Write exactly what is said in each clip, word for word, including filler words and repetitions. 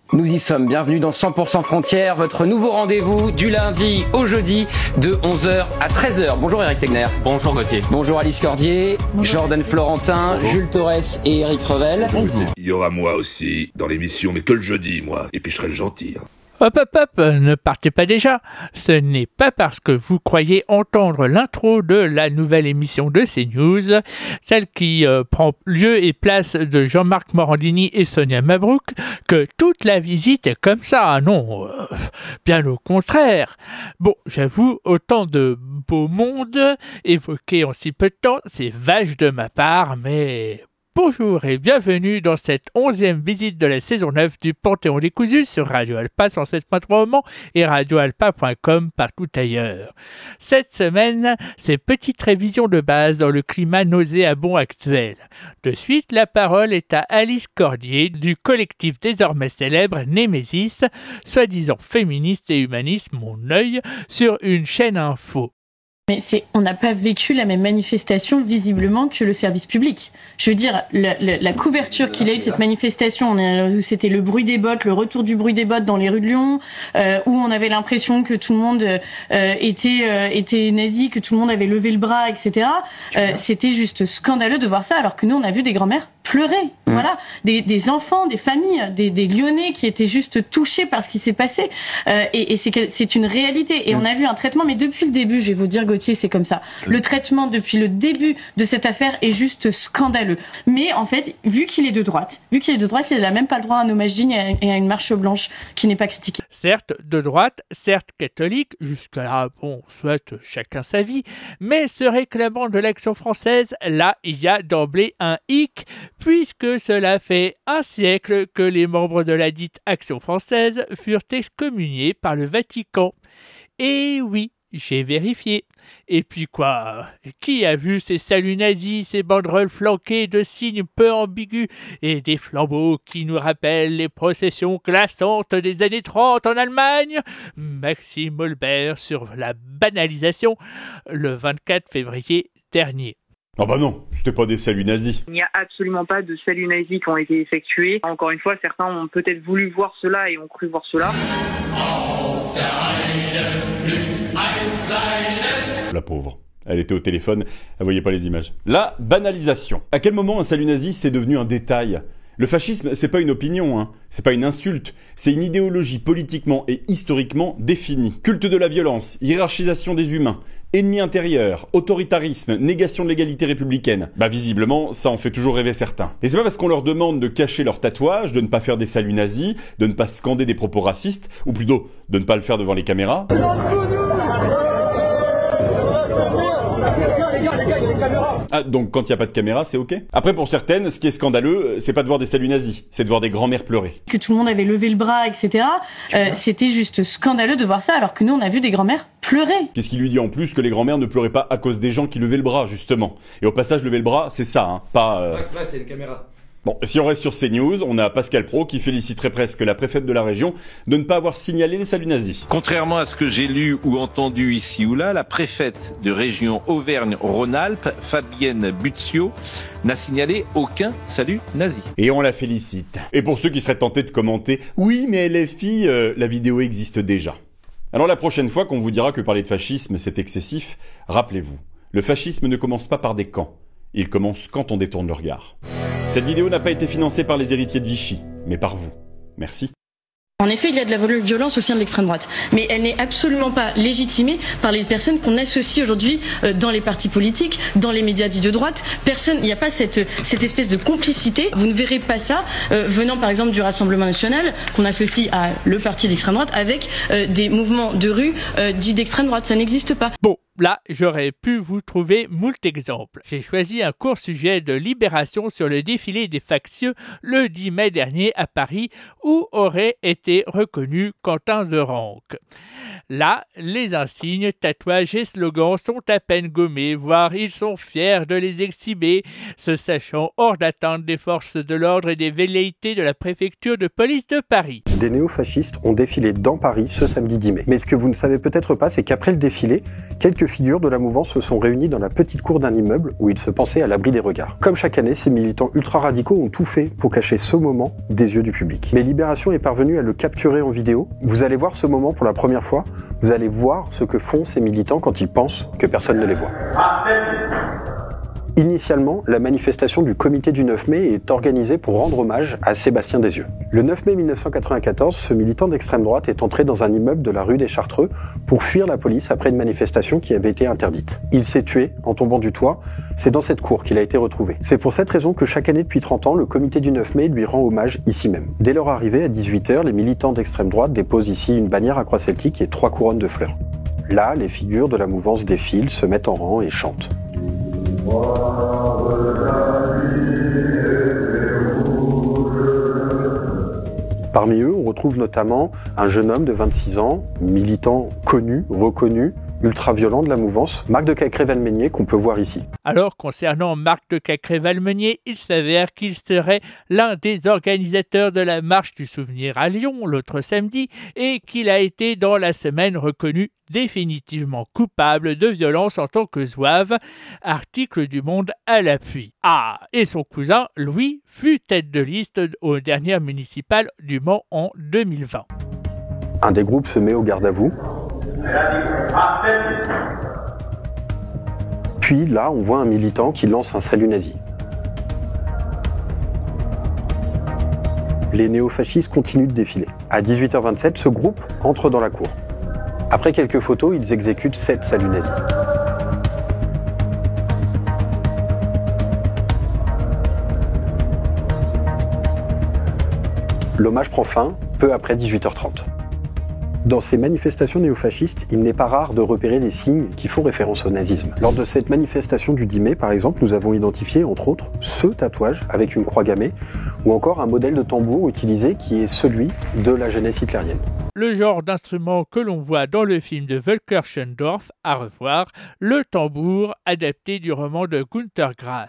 Nous y sommes, bienvenue dans cent pour cent Frontières, votre nouveau rendez-vous du lundi au jeudi de onze heures à treize heures. Bonjour Eric Tegner. Bonjour Gauthier. Bonjour Alice Cordier. Bonjour. Jordan Florentin, bonjour. Jules Torres et Eric Revel. Bonjour. Il y aura moi aussi dans l'émission, mais que le jeudi, moi. Et puis je serai le gentil. Hein. Hop hop hop, ne partez pas déjà. Ce n'est pas parce que vous croyez entendre l'intro de la nouvelle émission de CNews, celle qui euh, prend lieu et place de Jean-Marc Morandini et Sonia Mabrouk, que toute la visite est comme ça. Non, euh, bien au contraire. Bon, j'avoue, autant de beau monde évoqué en si peu de temps, c'est vache de ma part, mais... Bonjour et bienvenue dans cette onzième visite de la saison neuf du Panthéon décousu sur Radio Alpa cent sept point trois au Mans et radio alpa point com partout ailleurs. Cette semaine, c'est petite révision de base dans le climat nauséabond actuel. De suite, la parole est à Alice Cordier du collectif désormais célèbre Némésis, soi-disant féministe et humaniste Mon œil, sur une chaîne info. Mais c'est, on n'a pas vécu la même manifestation visiblement que le service public. Je veux dire, la, la, la couverture qu'il a eu de cette manifestation, où c'était le bruit des bottes, le retour du bruit des bottes dans les rues de Lyon, euh, où on avait l'impression que tout le monde euh, était euh, était nazi, que tout le monde avait levé le bras, et cetera. Euh, c'était juste scandaleux de voir ça, alors que nous, on a vu des grand-mères pleurer. Mmh. Voilà, des, des enfants, des familles, des, des Lyonnais qui étaient juste touchés par ce qui s'est passé. Euh, et et c'est, c'est une réalité. Et mmh. on a vu un traitement, mais depuis le début, je vais vous dire, c'est comme ça. Le traitement depuis le début de cette affaire est juste scandaleux. Mais en fait, vu qu'il est de droite, vu qu'il est de droite, il n'a même pas le droit à un hommage digne et à une marche blanche qui n'est pas critiquée. Certes de droite, certes catholique, jusque-là, bon, soit chacun sa vie, mais se réclamant de l'action française, là, il y a d'emblée un hic, puisque cela fait un siècle que les membres de la dite Action française furent excommuniés par le Vatican. Et oui, j'ai vérifié. Et puis quoi? Qui a vu ces saluts nazis, ces banderoles flanquées de signes peu ambigus et des flambeaux qui nous rappellent les processions glaçantes des années trente en Allemagne? Maxime Olbert sur la banalisation le vingt-quatre février dernier. Ah bah non, c'était pas des saluts nazis. Il n'y a absolument pas de saluts nazis qui ont été effectués. Encore une fois, certains ont peut-être voulu voir cela et ont cru voir cela. La pauvre. Elle était au téléphone, elle voyait pas les images. La banalisation. À quel moment un salut nazi c'est devenu un détail ? Le fascisme, c'est pas une opinion, hein. C'est pas une insulte, c'est une idéologie politiquement et historiquement définie. Culte de la violence, hiérarchisation des humains, ennemi intérieur, autoritarisme, négation de l'égalité républicaine. Bah visiblement, ça en fait toujours rêver certains. Et c'est pas parce qu'on leur demande de cacher leur tatouage, de ne pas faire des saluts nazis, de ne pas scander des propos racistes, ou plutôt de ne pas le faire devant les caméras. Ah, donc quand il n'y a pas de caméra, c'est ok. Après, pour certaines, ce qui est scandaleux, c'est pas de voir des saluts nazis, c'est de voir des grands-mères pleurer. Que tout le monde avait levé le bras, et cetera. Euh, c'était juste scandaleux de voir ça, alors que nous, on a vu des grands-mères pleurer. Qu'est-ce qui lui dit en plus que les grands-mères ne pleuraient pas à cause des gens qui levaient le bras, justement. Et au passage, lever le bras, c'est ça, hein, pas... Euh... Ouais, c'est une caméra. Bon, si on reste sur CNews, on a Pascal Praud qui féliciterait presque la préfète de la région de ne pas avoir signalé les saluts nazis. Contrairement à ce que j'ai lu ou entendu ici ou là, la préfète de région Auvergne-Rhône-Alpes, Fabienne Buzio, n'a signalé aucun salut nazi. Et on la félicite. Et pour ceux qui seraient tentés de commenter, oui mais L F I, euh, la vidéo existe déjà. Alors la prochaine fois qu'on vous dira que parler de fascisme c'est excessif, rappelez-vous, le fascisme ne commence pas par des camps, il commence quand on détourne le regard. Cette vidéo n'a pas été financée par les héritiers de Vichy, mais par vous. Merci. En effet, il y a de la violence au sein de l'extrême droite, mais elle n'est absolument pas légitimée par les personnes qu'on associe aujourd'hui dans les partis politiques, dans les médias dits de droite. Personne, il n'y a pas cette, cette espèce de complicité. Vous ne verrez pas ça euh, venant par exemple du Rassemblement national, qu'on associe à le parti d'extrême droite, avec euh, des mouvements de rue euh, dits d'extrême droite. Ça n'existe pas. Bon. Là, j'aurais pu vous trouver moult exemples. J'ai choisi un court sujet de Libération sur le défilé des factieux le dix mai dernier à Paris, où aurait été reconnu Quentin de Ranc. Là, les insignes, tatouages et slogans sont à peine gommés, voire ils sont fiers de les exhiber, se sachant hors d'atteinte des forces de l'ordre et des velléités de la préfecture de police de Paris. Des néofascistes ont défilé dans Paris ce samedi dix mai. Mais ce que vous ne savez peut-être pas, c'est qu'après le défilé, quelques Quelques figures de la mouvance se sont réunies dans la petite cour d'un immeuble où ils se pensaient à l'abri des regards. Comme chaque année, ces militants ultra-radicaux ont tout fait pour cacher ce moment des yeux du public. Mais Libération est parvenue à le capturer en vidéo. Vous allez voir ce moment pour la première fois. Vous allez voir ce que font ces militants quand ils pensent que personne ne les voit. Initialement, la manifestation du comité du neuf mai est organisée pour rendre hommage à Sébastien Desieux. Le neuf mai mille neuf cent quatre-vingt-quatorze, ce militant d'extrême droite est entré dans un immeuble de la rue des Chartreux pour fuir la police après une manifestation qui avait été interdite. Il s'est tué en tombant du toit. C'est dans cette cour qu'il a été retrouvé. C'est pour cette raison que chaque année depuis trente ans, le comité du neuf mai lui rend hommage ici même. Dès leur arrivée à dix-huit heures, les militants d'extrême droite déposent ici une bannière à croix celtique et trois couronnes de fleurs. Là, les figures de la mouvance défilent, se mettent en rang et chantent. Parmi eux, on retrouve notamment un jeune homme de vingt-six ans, militant connu, reconnu, ultra-violent de la mouvance, Marc de Cacré-Valmeinier, qu'on peut voir ici. Alors, concernant Marc de Cacré-Valmeinier, il s'avère qu'il serait l'un des organisateurs de la marche du souvenir à Lyon l'autre samedi et qu'il a été dans la semaine reconnu définitivement coupable de violence en tant que zouave, article du Monde à l'appui. Ah, et son cousin, Louis, fut tête de liste aux dernières municipales du Mans en deux mille vingt. Un des groupes se met au garde à vous. Puis là, on voit un militant qui lance un salut nazi. Les néofascistes continuent de défiler. À dix-huit heures vingt-sept, ce groupe entre dans la cour. Après quelques photos, ils exécutent sept saluts nazis. L'hommage prend fin peu après dix-huit heures trente. Dans ces manifestations néofascistes, il n'est pas rare de repérer des signes qui font référence au nazisme. Lors de cette manifestation du dix mai, par exemple, nous avons identifié, entre autres, ce tatouage avec une croix gammée, ou encore un modèle de tambour utilisé qui est celui de la jeunesse hitlérienne. Le genre d'instrument que l'on voit dans le film de Volker Schendorf, à revoir, le tambour adapté du roman de Günter Grass.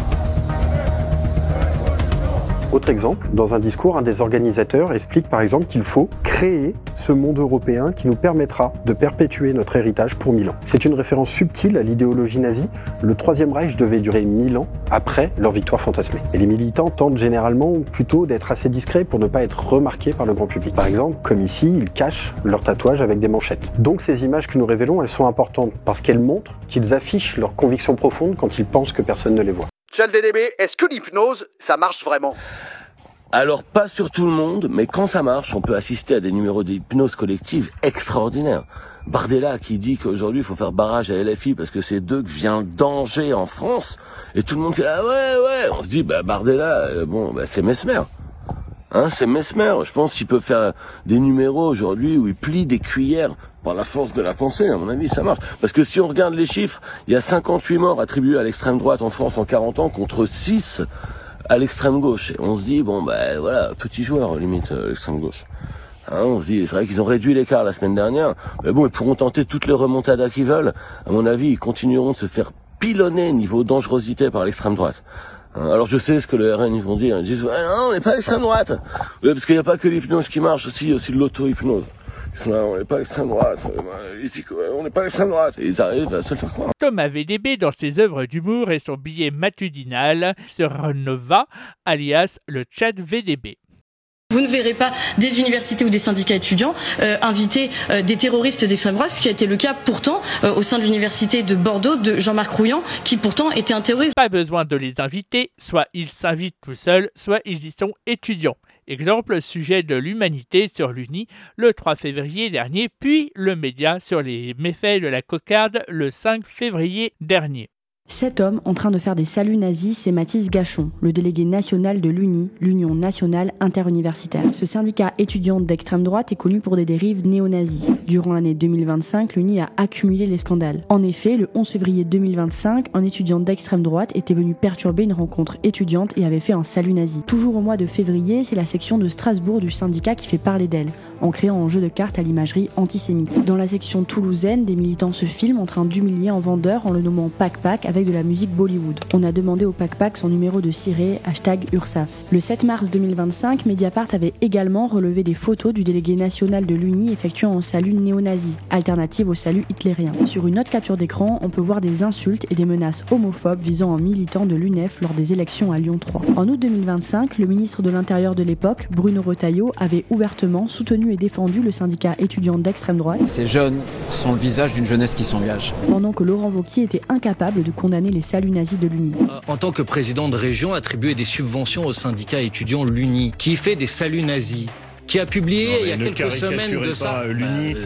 Autre exemple, dans un discours, un des organisateurs explique par exemple qu'il faut créer ce monde européen qui nous permettra de perpétuer notre héritage pour mille ans. C'est une référence subtile à l'idéologie nazie. Le Troisième Reich devait durer mille ans après leur victoire fantasmée. Et les militants tentent généralement plutôt d'être assez discrets pour ne pas être remarqués par le grand public. Par exemple, comme ici, ils cachent leur tatouage avec des manchettes. Donc ces images que nous révélons, elles sont importantes parce qu'elles montrent qu'ils affichent leurs convictions profondes quand ils pensent que personne ne les voit. Charles V D B, est-ce que l'hypnose, ça marche vraiment ? Alors, pas sur tout le monde, mais quand ça marche, on peut assister à des numéros d'hypnose collective extraordinaires. Bardella qui dit qu'aujourd'hui, il faut faire barrage à L F I parce que c'est d'eux que vient le danger en France. Et tout le monde qui est là, ouais, ouais. On se dit, bah, Bardella, euh, bon, bah, c'est Mesmer. Hein, c'est Mesmer. Je pense qu'il peut faire des numéros aujourd'hui où il plie des cuillères par la force de la pensée. À mon avis, ça marche. Parce que si on regarde les chiffres, il y a cinquante-huit morts attribués à l'extrême droite en France en quarante ans contre six à l'extrême gauche. Et on se dit, bon, ben voilà, petit joueur, limite, euh, l'extrême gauche. Hein, on se dit, c'est vrai qu'ils ont réduit l'écart la semaine dernière, mais bon, ils pourront tenter toutes les remontadas qu'ils veulent. À mon avis, ils continueront de se faire pilonner niveau dangerosité par l'extrême droite. Hein, alors je sais ce que le R N ils vont dire, ils disent, ouais, non, on n'est pas à l'extrême droite. Ouais, parce qu'il n'y a pas que l'hypnose qui marche, aussi, il y a aussi de l'auto-hypnose. Ils sont là, on n'est pas à l'extrême droite, ici, on n'est pas à l'extrême droite. Et ils arrivent à se le faire croire. Thomas V D B, dans ses œuvres d'humour et son billet matudinal, se renova, alias le chat V D B. Vous ne verrez pas des universités ou des syndicats étudiants euh, inviter euh, des terroristes d'extrême droite, ce qui a été le cas pourtant euh, au sein de l'université de Bordeaux de Jean-Marc Rouillant, qui pourtant était un terroriste. Pas besoin de les inviter, soit ils s'invitent tout seuls, soit ils y sont étudiants. Exemple, sujet de l'Humanité sur l'Uni le trois février dernier, puis le Média sur les méfaits de la cocarde le cinq février dernier. Cet homme en train de faire des saluts nazis, c'est Mathis Gachon, le délégué national de l'U N I, l'Union nationale interuniversitaire. Ce syndicat étudiant d'extrême droite est connu pour des dérives néo-nazis. Durant l'année deux mille vingt-cinq, l'U N I a accumulé les scandales. En effet, le onze février deux mille vingt-cinq, un étudiant d'extrême droite était venu perturber une rencontre étudiante et avait fait un salut nazi. Toujours au mois de février, c'est la section de Strasbourg du syndicat qui fait parler d'elle. en créant un jeu de cartes à l'imagerie antisémite. Dans la section toulousaine, des militants se filment en train d'humilier un vendeur en le nommant Pac Pac avec de la musique Bollywood. On a demandé au Pac Pac son numéro de ciré, hashtag Ursaf. Le sept mars deux mille vingt-cinq, Mediapart avait également relevé des photos du délégué national de l'U N I effectuant un salut néo-nazi, alternative au salut hitlérien. Sur une autre capture d'écran, on peut voir des insultes et des menaces homophobes visant un militant de l'U N E F lors des élections à Lyon trois. En août deux mille vingt-cinq, le ministre de l'Intérieur de l'époque, Bruno Retailleau, avait ouvertement soutenu et défendu le syndicat étudiant d'extrême droite. Ces jeunes sont le visage d'une jeunesse qui s'engage. Pendant que Laurent Wauquiez était incapable de condamner les saluts nazis de l'U N I. En tant que président de région, attribuer des subventions au syndicat étudiant l'U N I, qui fait des saluts nazis, qui a publié non, il y a quelques semaines de ça. L'U N I. Euh,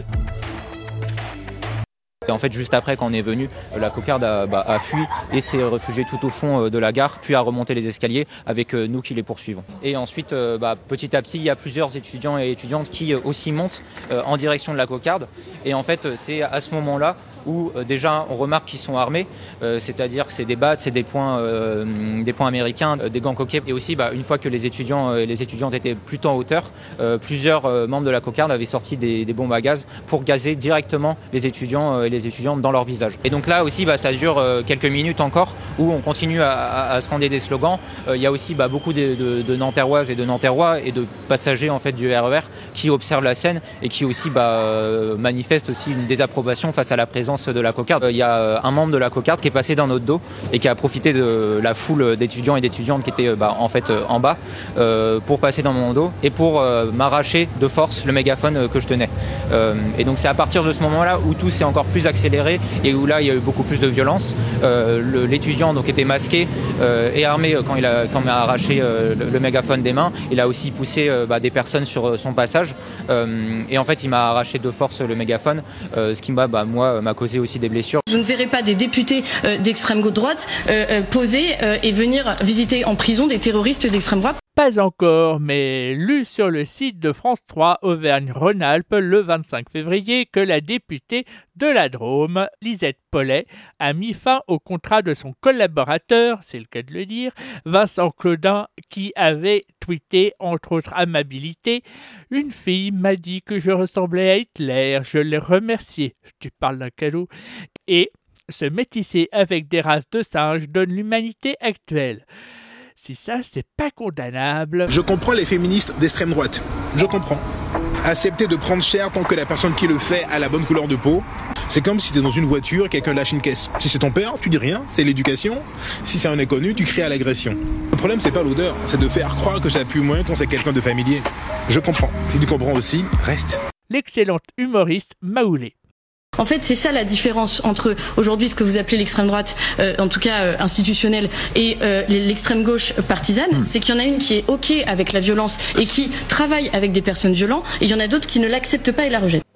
Et en fait, juste après, quand on est venu, la cocarde a, bah, a fui et s'est réfugiée tout au fond de la gare, puis a remonté les escaliers avec nous qui les poursuivons. Et ensuite, bah, petit à petit, il y a plusieurs étudiants et étudiantes qui aussi montent en direction de la cocarde. Et en fait, c'est à ce moment-là où euh, déjà on remarque qu'ils sont armés, euh, c'est-à-dire que c'est des battes, c'est des poings, euh, des poings américains, euh, des gants coquets. Et aussi, bah, une fois que les étudiants et euh, les étudiantes étaient plutôt en hauteur, euh, plusieurs euh, membres de la cocarde avaient sorti des, des bombes à gaz pour gazer directement les étudiants euh, et les étudiantes dans leur visage. Et donc là aussi, bah, ça dure euh, quelques minutes encore où on continue à, à, à scander des slogans. Il euh, y a aussi bah, beaucoup de, de, de Nanterroises et de Nanterrois et de passagers en fait du R E R qui observent la scène et qui aussi bah, euh, manifestent aussi une désapprobation face à la présence de la cocarde. Il y a un membre de la cocarde qui est passé dans notre dos et qui a profité de la foule d'étudiants et d'étudiantes qui étaient bah, en fait en bas euh, pour passer dans mon dos et pour euh, m'arracher de force le mégaphone que je tenais. Euh, et donc c'est à partir de ce moment-là où tout s'est encore plus accéléré et où là il y a eu beaucoup plus de violence. Euh, le, l'étudiant donc était masqué euh, et armé quand il a quand il m'a arraché euh, le, le mégaphone des mains. Il a aussi poussé euh, bah, des personnes sur son passage euh, et en fait il m'a arraché de force le mégaphone, euh, ce qui m'a bah, moi m'a causé aussi des blessures. Vous ne verrez pas des députés euh, d'extrême droite euh, euh, poser euh, et venir visiter en prison des terroristes d'extrême droite. Pas encore, mais lu sur le site de France trois Auvergne-Rhône-Alpes le vingt-cinq février que la députée de la Drôme, Lisette Paulet, a mis fin au contrat de son collaborateur, c'est le cas de le dire, Vincent Claudin, qui avait tweeté, entre autres amabilités, « Une fille m'a dit que je ressemblais à Hitler, je l'ai remercié. » Tu parles d'un cadeau. Et se métisser avec des races de singes donne l'humanité actuelle. Si ça, c'est pas condamnable. Je comprends les féministes d'extrême droite. Je comprends. Accepter de prendre cher tant que la personne qui le fait a la bonne couleur de peau. C'est comme si t'es dans une voiture et quelqu'un lâche une caisse. Si c'est ton père, tu dis rien, c'est l'éducation. Si c'est un inconnu, tu cries à l'agression. Le problème, c'est pas l'odeur, c'est de faire croire que ça pue moins quand c'est quelqu'un de familier. Je comprends. Si tu comprends aussi, reste. L'excellente humoriste Maoulé. En fait, c'est ça la différence entre aujourd'hui ce que vous appelez l'extrême droite, euh, en tout cas euh, institutionnelle, et euh, l'extrême gauche partisane. Mmh. C'est qu'il y en a une qui est OK avec la violence et qui travaille avec des personnes violentes, et il y en a d'autres qui ne l'acceptent pas et la rejettent.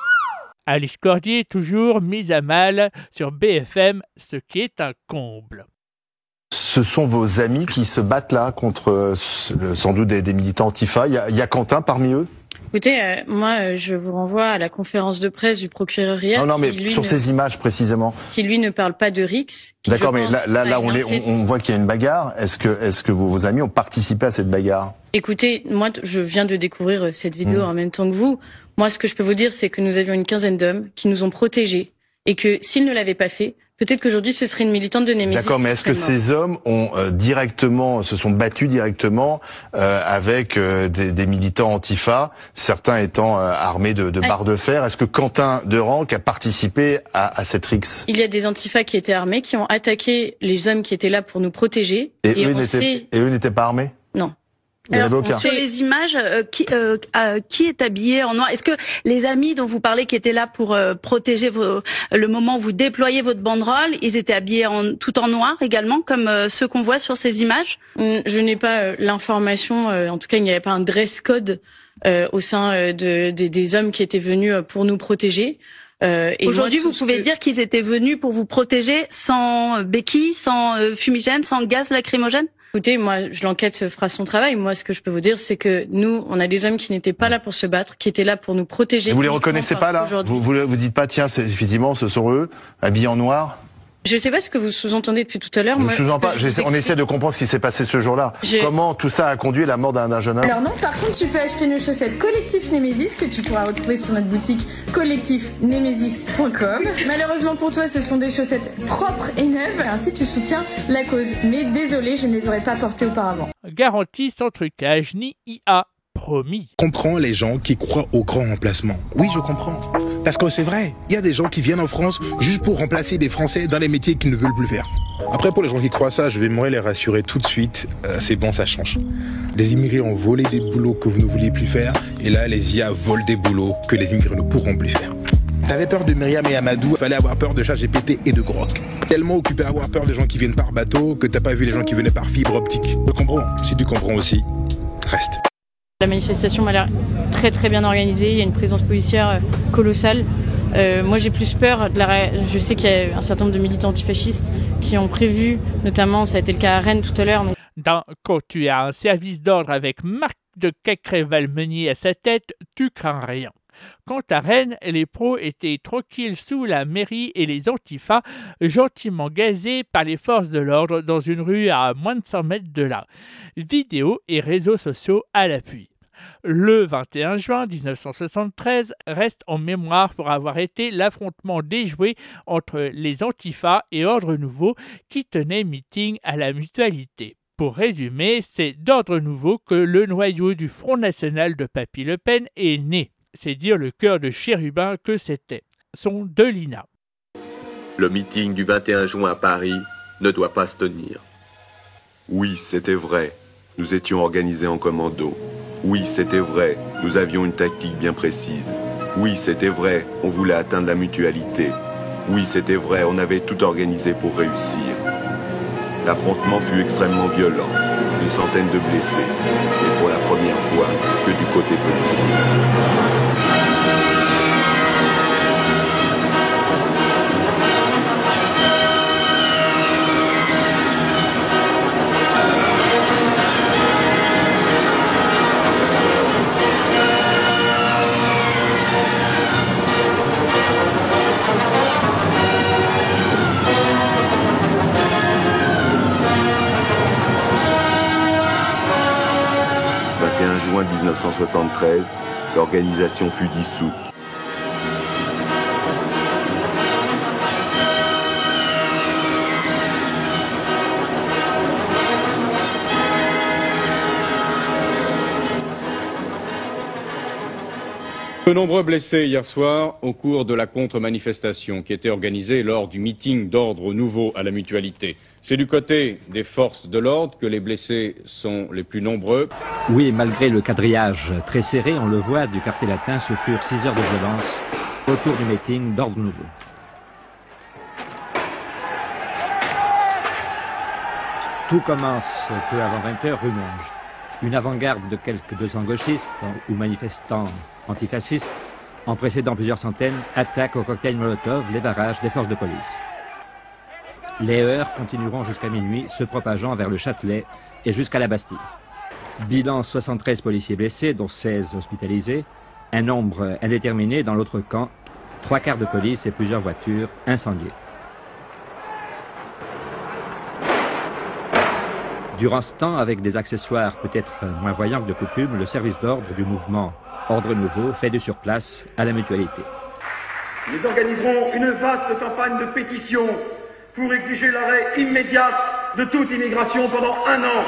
Alice Cordier, toujours mise à mal sur B F M, ce qui est un comble. Ce sont vos amis qui se battent là contre euh, sans doute des, des militants Antifa. Il y a, il y a Quentin parmi eux ? Écoutez, euh, moi, euh, je vous renvoie à la conférence de presse du procureur hier. Non, non, mais qui, lui, sur ne, ces images précisément. Qui lui ne parle pas de Rix. D'accord, mais là, là, là on, les, on, on voit qu'il y a une bagarre. Est-ce que, est-ce que vos, vos amis ont participé à cette bagarre ? Écoutez, moi, je viens de découvrir cette vidéo mmh. en même temps que vous. Moi, ce que je peux vous dire, c'est que nous avions une quinzaine d'hommes qui nous ont protégés et que s'ils ne l'avaient pas fait, peut-être qu'aujourd'hui, ce serait une militante de Némésis. D'accord, mais est-ce que ces hommes ont euh, directement, se sont battus directement euh, avec euh, des, des militants Antifa, certains étant euh, armés de, de barres de fer ? Est-ce que Quentin Derenc a participé à, à cette rixe ? Il y a des Antifa qui étaient armés, qui ont attaqué les hommes qui étaient là pour nous protéger. Et, et, eux, n'étaient, sait... et eux n'étaient pas armés ? Non. Alors, sur les images, euh, qui, euh, euh, qui est habillé en noir ? Est-ce que les amis dont vous parlez, qui étaient là pour euh, protéger vos, le moment où vous déployez votre banderole, ils étaient habillés en, tout en noir également, comme euh, ceux qu'on voit sur ces images ? Je n'ai pas euh, l'information. Euh, en tout cas, il n'y avait pas un dress code euh, au sein euh, de, de, des hommes qui étaient venus pour nous protéger. Euh, Aujourd'hui, moi, vous pouvez que... dire qu'ils étaient venus pour vous protéger sans béquilles, sans euh, fumigène, sans gaz lacrymogène ? Écoutez, moi, l'enquête fera son travail. Moi, ce que je peux vous dire, c'est que nous, on a des hommes qui n'étaient pas là pour se battre, qui étaient là pour nous protéger. Et vous les reconnaissez pas là ? Vous, vous vous dites pas, tiens, c'est, effectivement, ce sont eux, habillés en noir ? Je ne sais pas ce que vous sous-entendez depuis tout à l'heure. Je Moi, ne sous-entends pas. je On essaie de comprendre ce qui s'est passé ce jour-là. Je... Comment tout ça a conduit à la mort d'un jeune homme. Alors non, par contre, tu peux acheter nos chaussettes Collectif Nemesis que tu pourras retrouver sur notre boutique collectif nemesis point com. Malheureusement pour toi, ce sont des chaussettes propres et neuves. Ainsi, tu soutiens la cause. Mais désolé, je ne les aurais pas portées auparavant. Garantie sans trucage ni I A. Promis. Je comprends les gens qui croient au grand remplacement. Oui, je comprends. Parce que c'est vrai, il y a des gens qui viennent en France juste pour remplacer des Français dans les métiers qu'ils ne veulent plus faire. Après, pour les gens qui croient ça, je vais m'aimerais les rassurer tout de suite. Euh, c'est bon, ça change. Les immigrés ont volé des boulots que vous ne vouliez plus faire, et là, les I A volent des boulots que les immigrés ne pourront plus faire. T'avais peur de Myriam et Amadou, il fallait avoir peur de ChatGPT et de Grok. Tellement occupé à avoir peur des gens qui viennent par bateau que t'as pas vu les gens qui venaient par fibre optique. Je comprends. Si tu comprends aussi, reste. La manifestation m'a l'air très très bien organisée, il y a une présence policière colossale. Euh, moi j'ai plus peur, de la... je sais qu'il y a un certain nombre de militants antifascistes qui ont prévu, notamment ça a été le cas à Rennes tout à l'heure. Donc... Dans, quand tu as un service d'ordre avec Marc de Cacré-Valmenier à sa tête, tu crains rien. Quant à Rennes, les pros étaient tranquilles sous la mairie et les antifas gentiment gazés par les forces de l'ordre dans une rue à moins de cent mètres de là. Vidéos et réseaux sociaux à l'appui. Le vingt et un juin mille neuf cent soixante-treize reste en mémoire pour avoir été l'affrontement déjoué entre les antifas et Ordre Nouveau qui tenaient meeting à la Mutualité. Pour résumer, c'est d'Ordre Nouveau que le noyau du Front National de Papy Le Pen est né. C'est dire le cœur de chérubin que c'était. Son de Lina. Le meeting du vingt et un juin à Paris ne doit pas se tenir. Oui, c'était vrai. Nous étions organisés en commando. Oui, c'était vrai. Nous avions une tactique bien précise. Oui, c'était vrai. On voulait atteindre la Mutualité. Oui, c'était vrai. On avait tout organisé pour réussir. L'affrontement fut extrêmement violent. Une centaine de blessés. Et pour la première fois, que du côté policier. vingt et un juin mille neuf cent soixante-treize, l'organisation fut dissoute. De nombreux blessés hier soir au cours de la contre-manifestation qui était organisée lors du meeting d'Ordre Nouveau à la Mutualité. C'est du côté des forces de l'ordre que les blessés sont les plus nombreux. Oui, malgré le quadrillage très serré, on le voit, du quartier latin, ce furent six heures de violence autour du meeting d'Ordre Nouveau. Tout commence peu avant vingt heures rue Monge. Une avant-garde de quelques deux cents gauchistes ou manifestants antifascistes, en précédant plusieurs centaines, attaquent au cocktail Molotov les barrages des forces de police. Les heurts continueront jusqu'à minuit, se propageant vers le Châtelet et jusqu'à la Bastille. Bilan soixante-treize policiers blessés, dont seize hospitalisés, un nombre indéterminé dans l'autre camp, trois quarts de police et plusieurs voitures incendiées. Durant ce temps, avec des accessoires peut-être moins voyants que de coutume, le service d'ordre du mouvement Ordre Nouveau fait du surplace à la Mutualité. Nous organiserons une vaste campagne de pétition pour exiger l'arrêt immédiat de toute immigration pendant un an.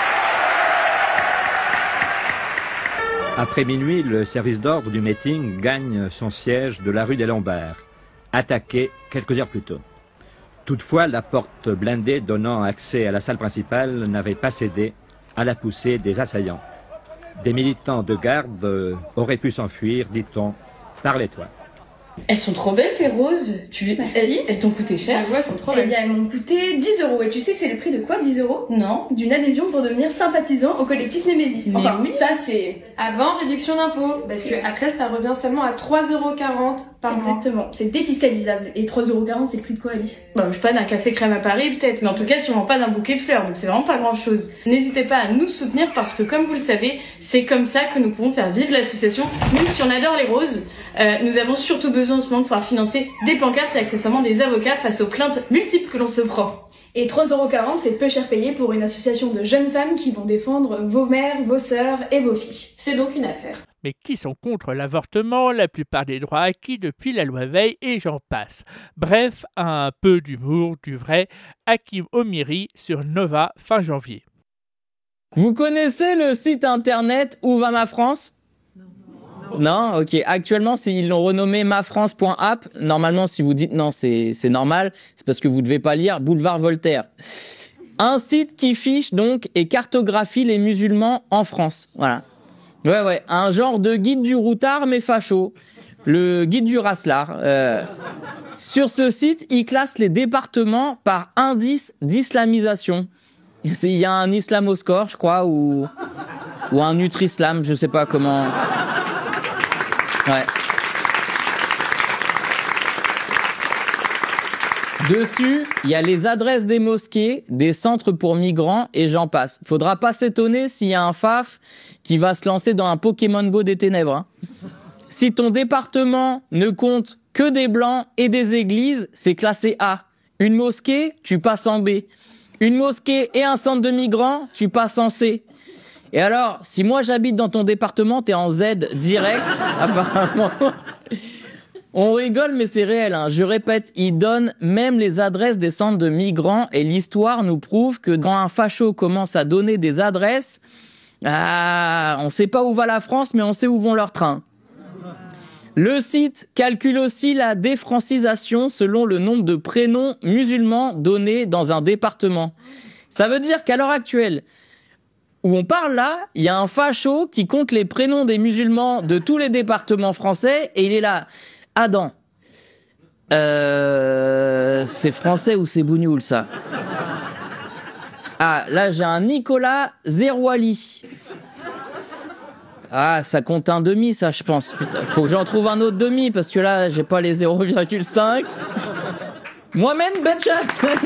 Après minuit, le service d'ordre du meeting gagne son siège de la rue des Lombards, attaqué quelques heures plus tôt. Toutefois, la porte blindée donnant accès à la salle principale n'avait pas cédé à la poussée des assaillants. Des militants de garde euh, auraient pu s'enfuir, dit-on, par les toits. Elles sont trop belles tes roses. Tu les... elles, elles t'ont coûté cher. Ouais, elles sont trop belles. Eh bien, elles m'ont coûté dix euros. Et tu sais, c'est le prix de quoi, dix euros? Non, d'une adhésion pour devenir sympathisant au collectif Nemesis. Mais enfin, oui. Ça, c'est avant réduction d'impôt. Parce que après, ça revient seulement à trois euros quarante par mois. Exactement. C'est défiscalisable. Et trois euros quarante, c'est le prix de quoi, Alice? Bah, je sais pas, d'un café crème à Paris, peut-être. Mais en tout cas, sûrement pas d'un bouquet de fleurs. Donc, c'est vraiment pas grand chose. N'hésitez pas à nous soutenir parce que, comme vous le savez, c'est comme ça que nous pouvons faire vivre l'association. Même si on adore les roses, euh, nous avons surtout besoin besoin en ce moment de pouvoir financer des pancartes et accessoirement des avocats face aux plaintes multiples que l'on se prend. Et trois euros quarante, c'est peu cher payé pour une association de jeunes femmes qui vont défendre vos mères, vos sœurs et vos filles. C'est donc une affaire. Mais qui sont contre l'avortement, la plupart des droits acquis depuis la loi Veil et j'en passe. Bref, un peu d'humour, du vrai, Hakim Omiri sur Nova fin janvier. Vous connaissez le site internet Où va ma France ? Non, ok. Actuellement, ils l'ont renommé ma france point app. Normalement, si vous dites non, c'est c'est normal, c'est parce que vous devez pas lire Boulevard Voltaire. Un site qui fiche donc et cartographie les musulmans en France. Voilà. Ouais, ouais. Un genre de guide du routard mais facho. Le guide du raslard. Euh... Sur ce site, il classe les départements par indice d'islamisation. Il y a un islamoscore, je crois, ou ou un Nutri-Islam, je sais pas comment. Ouais. Dessus, il y a les adresses des mosquées, des centres pour migrants et j'en passe. Faudra pas s'étonner s'il y a un faf qui va se lancer dans un Pokémon Go des ténèbres. Hein. Si ton département ne compte que des blancs et des églises, c'est classé A. Une mosquée, tu passes en B. Une mosquée et un centre de migrants, tu passes en C. Et alors, si moi j'habite dans ton département, t'es en Z direct, apparemment. On rigole, mais c'est réel, hein. Je répète, ils donnent même les adresses des centres de migrants et l'histoire nous prouve que quand un facho commence à donner des adresses, ah, on sait pas où va la France, mais on sait où vont leurs trains. Le site calcule aussi la défrancisation selon le nombre de prénoms musulmans donnés dans un département. Ça veut dire qu'à l'heure actuelle, où on parle là, il y a un facho qui compte les prénoms des musulmans de tous les départements français et il est là. Adam. Euh, c'est français ou c'est bougnoul ça? Ah, là j'ai un Nicolas Zerouali. Ah, ça compte un demi ça je pense. Putain, faut que j'en trouve un autre demi parce que là j'ai pas les zéro virgule cinq. Mohamed Benchab.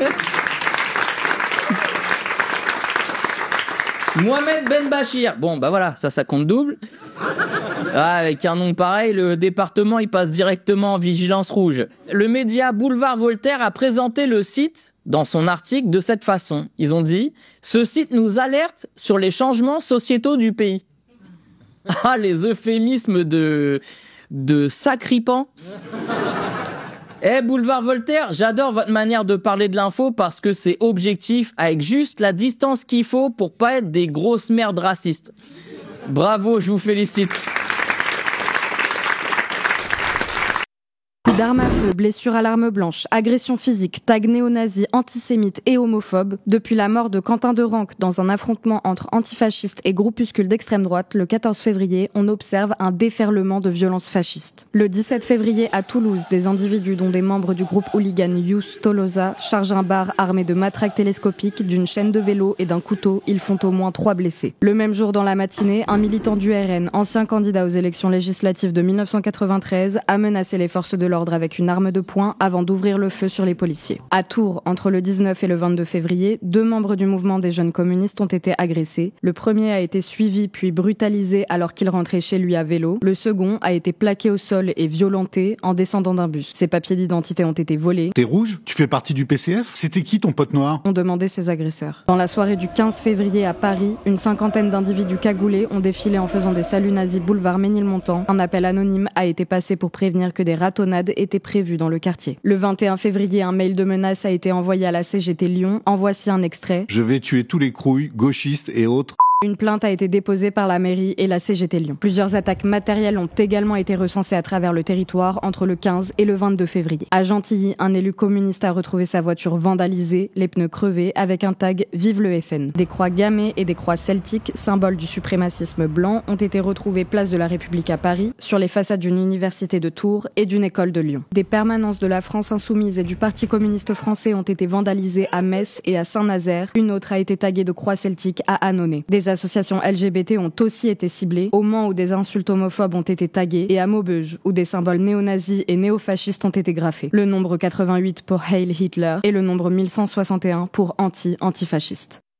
Mohamed Ben Bachir. Bon, bah voilà, ça, ça compte double. Ah, avec un nom pareil, le département, il passe directement en vigilance rouge. Le média Boulevard Voltaire a présenté le site dans son article de cette façon. Ils ont dit « Ce site nous alerte sur les changements sociétaux du pays. » Ah, les euphémismes de... de sacripant. Eh, hey, Boulevard Voltaire, j'adore votre manière de parler de l'info parce que c'est objectif avec juste la distance qu'il faut pour pas être des grosses merdes racistes. Bravo, je vous félicite. Coup d'arme à feu, blessure à l'arme blanche, agression physique, tag néo-nazi, antisémite et homophobe. Depuis la mort de Quentin de Ranc dans un affrontement entre antifascistes et groupuscules d'extrême droite, le quatorze février, on observe un déferlement de violences fascistes. Le dix-sept février, à Toulouse, des individus dont des membres du groupe hooligan Youth Tolosa chargent un bar armé de matraques télescopiques, d'une chaîne de vélo et d'un couteau. Ils font au moins trois blessés. Le même jour dans la matinée, un militant du R N, ancien candidat aux élections législatives de mille neuf cent quatre-vingt-treize, a menacé les forces de l'ordre avec une arme de poing avant d'ouvrir le feu sur les policiers. À Tours, entre le dix-neuf et le vingt-deux février, deux membres du mouvement des jeunes communistes ont été agressés. Le premier a été suivi puis brutalisé alors qu'il rentrait chez lui à vélo. Le second a été plaqué au sol et violenté en descendant d'un bus. Ses papiers d'identité ont été volés. T'es rouge? Tu fais partie du P C F? C'était qui ton pote noir? Ont demandé ses agresseurs. Dans la soirée du quinze février à Paris, une cinquantaine d'individus cagoulés ont défilé en faisant des saluts nazis boulevard Ménilmontant. Un appel anonyme a été passé pour prévenir que des ratonnades étaient prévues dans le quartier. Le vingt et un février, un mail de menace a été envoyé à la C G T Lyon. En voici un extrait. Je vais tuer tous les crouilles, gauchistes et autres. Une plainte a été déposée par la mairie et la C G T Lyon. Plusieurs attaques matérielles ont également été recensées à travers le territoire entre le quinze et le vingt-deux février. À Gentilly, un élu communiste a retrouvé sa voiture vandalisée, les pneus crevés, avec un tag « Vive le F N ». Des croix gammées et des croix celtiques, symboles du suprémacisme blanc, ont été retrouvées place de la République à Paris, sur les façades d'une université de Tours et d'une école de Lyon. Des permanences de la France insoumise et du Parti communiste français ont été vandalisées à Metz et à Saint-Nazaire. Une autre a été taguée de croix celtiques à Annonay. Des associations L G B T ont aussi été ciblées, au Mans où des insultes homophobes ont été taguées et à Maubeuge où des symboles néo-nazis et néo-fascistes ont été graffés. Le nombre quatre-vingt-huit pour Heil Hitler et le nombre mille cent soixante et un pour anti-antifasciste.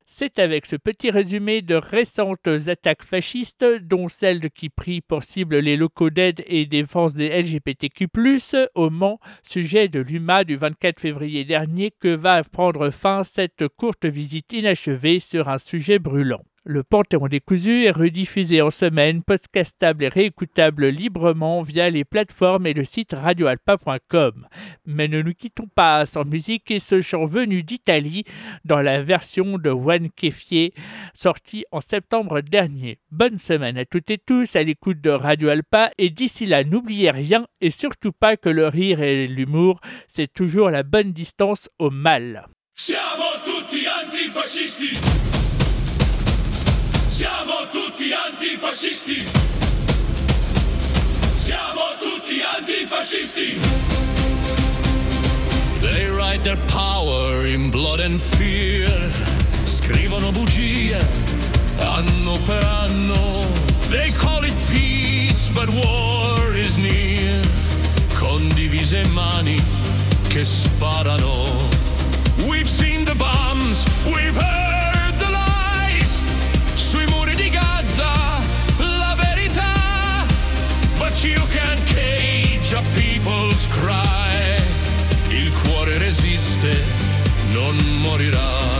C'est avec ce petit résumé de récentes attaques fascistes, dont celle qui prit pour cible les locaux d'aide et défense des L G B T Q plus, au Mans, sujet de l'U M A du vingt-quatre février dernier, que va prendre fin cette courte visite inachevée sur un sujet brûlant. Le Panthéon décousu est rediffusé en semaine, podcastable et réécoutable librement via les plateformes et le site radio alpa point com. Mais ne nous quittons pas sans musique et ce chant venu d'Italie dans la version de Juan Keffier, sortie en septembre dernier. Bonne semaine à toutes et tous à l'écoute de Radio Alpa et d'ici là, n'oubliez rien et surtout pas que le rire et l'humour, c'est toujours la bonne distance au mal. Siamo tutti antifascisti! Siamo tutti antifascisti! Siamo tutti antifascisti! They write their power in blood and fear. Scrivono bugie anno per anno. They call it peace, but war is near. Con divise mani che sparano. We've seen the bombs, we've heard the lies. Sui muri di Gaza, la verità. But you can't cage a people's cry. Il cuore resiste, non morirà.